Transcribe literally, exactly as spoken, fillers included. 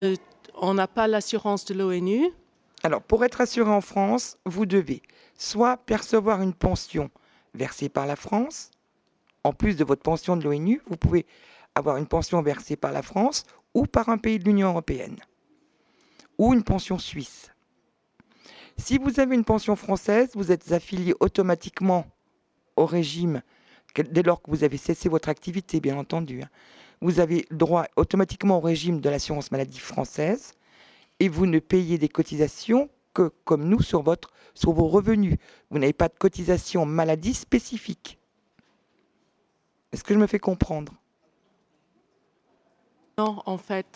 Euh, on n'a pas l'assurance de l'ONU. Alors, pour être assuré en France, vous devez soit percevoir une pension versée par la France, en plus de votre pension de l'ONU, vous pouvez avoir une pension versée par la France ou par un pays de l'Union européenne, ou une pension suisse. Si vous avez une pension française, vous êtes affilié automatiquement au régime, dès lors que vous avez cessé votre activité, bien entendu. Vous avez droit automatiquement au régime de l'assurance maladie française et vous ne payez des cotisations que comme nous sur, votre, sur vos revenus. Vous n'avez pas de cotisation maladie spécifique. Est-ce que je me fais comprendre? Non, en fait,